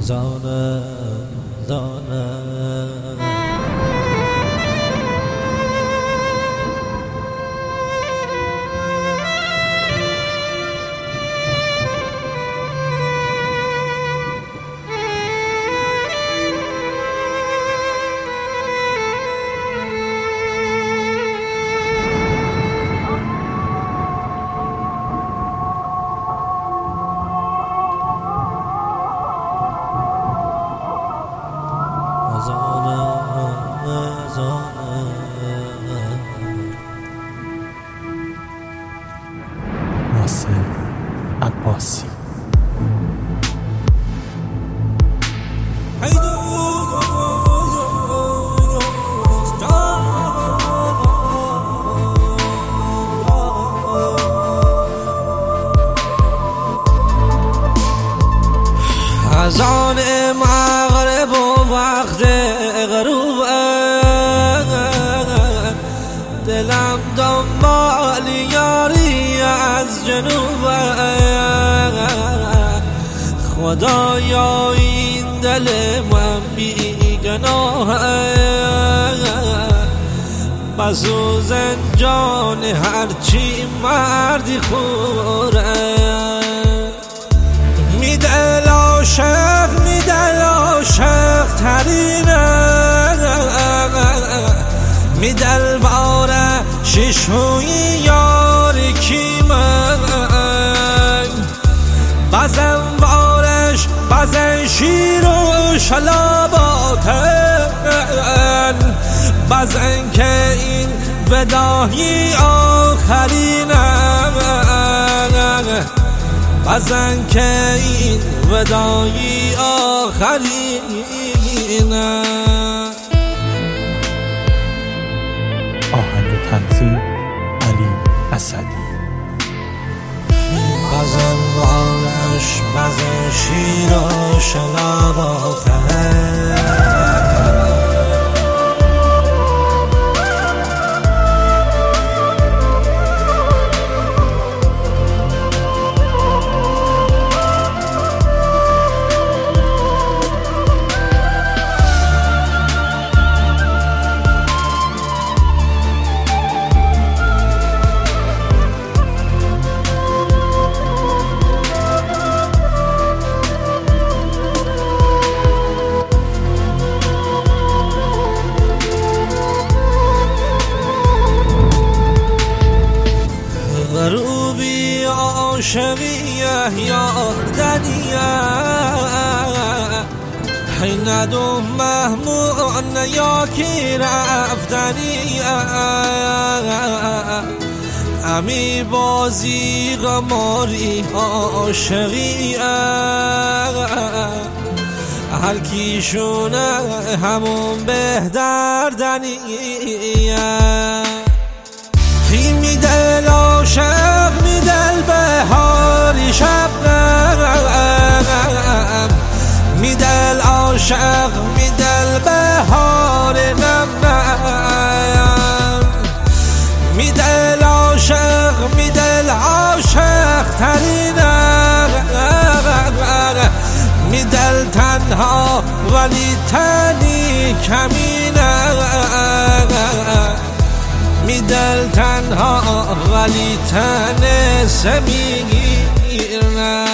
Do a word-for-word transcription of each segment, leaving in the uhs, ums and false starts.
زانه زانه ناصر عباسی. از آن مغرب و وقت غروب دلم دنبال یاری از جنوب، خدایا این دل من بی گناه بسو زنجان هرچی مردی خوره. می دل عاشق می دل عاشق ترینه، می دل باره ششوی یاری کی من بزن بارش بزن شیر و شلاباتن، بزن که این وداعی آخرینه، بزن که این وداعی آخرینه. آهنگ تنظیم علی اسدی. بزن بارش بزن شیر و شلاباتن، غروبی عاشقیه یاردنیه، حین دو مهمون یاکی رفتنیه، امی بازی غماری عاشقیه، هر کیشونه همون بهدردنیه. می دل عاشق می دل بهاری شبنم، می دل عاشق می دل بهار نم نم، می دل عاشق می دل عاشق ترینم، می دل تنها ولی تنی کمینم، می دل تنها ولی تن سمیرم.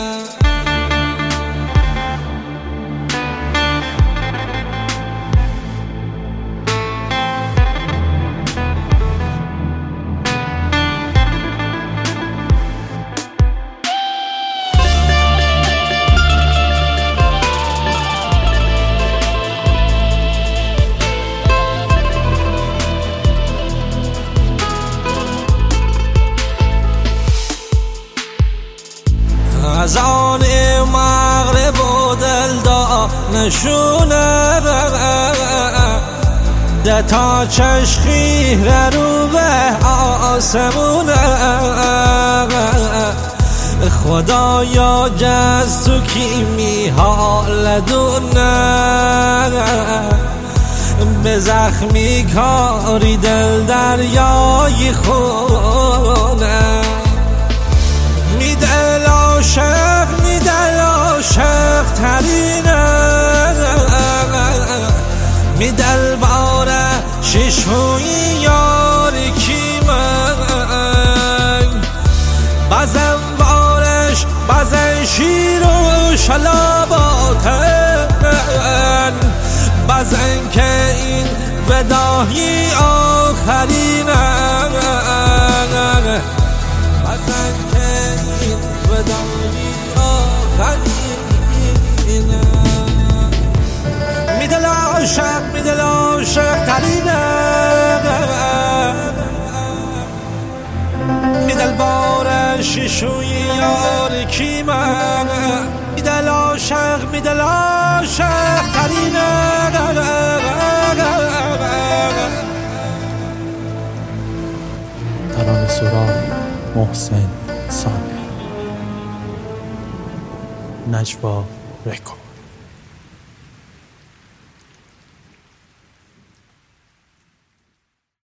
از آن مغرب و دل دا نشونه ده تا چشخی رو به آسمونه، خدایا جز تو کی می حال دونه، به زخمی کاری دل دریای خونه. می دل عاشق می دل عاشق ترینه، باش بعضن شیر و شلاباتن، بعضن که این وداعی آخرینه، بعضن که این وداعی آخرینه. میدل عاشق میدل عاشق ترینه، میدل بار شیشوی یار کیمه، میدل عاشق میدل عاشق ترینه. ترانه سرا محسن صالح، نجوا رکورد.